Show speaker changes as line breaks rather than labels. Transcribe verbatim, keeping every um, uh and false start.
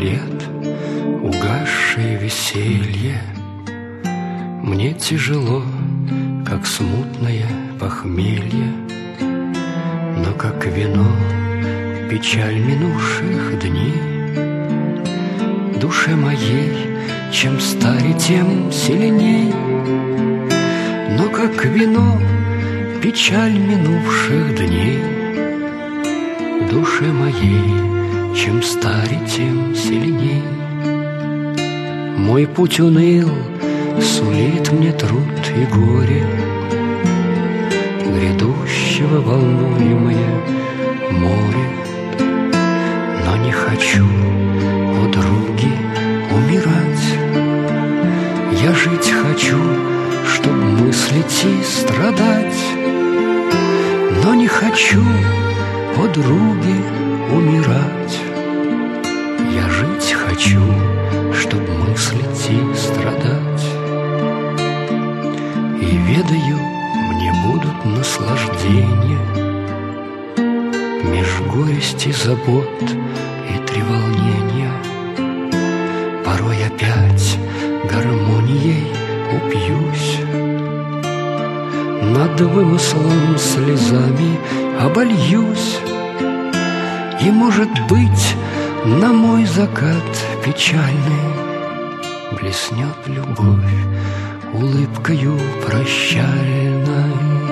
лет, угасшее веселье. Мне тяжело, как смутное похмелье, но как вино печаль минувших дней. Душе моей, чем старе, тем сильней, но как вино печаль минувших дней. Душе моей, чем старе, тем сильней. Мой путь уныл, сулит мне труд и горе, грядущего волнуемое море. Но не хочу, о други, умирать. Я жить хочу, чтоб мыслить и страдать. Но не хочу, о други, умирать. Я жить хочу, чтоб мыслить и страдать. И ведаю, мне будут наслаждения меж горести, забот и треволнения. Порой опять гармонией упьюсь, над вымыслом слезами обольюсь. И, может быть, на мой закат печальный блеснет любовь улыбкою прощальной.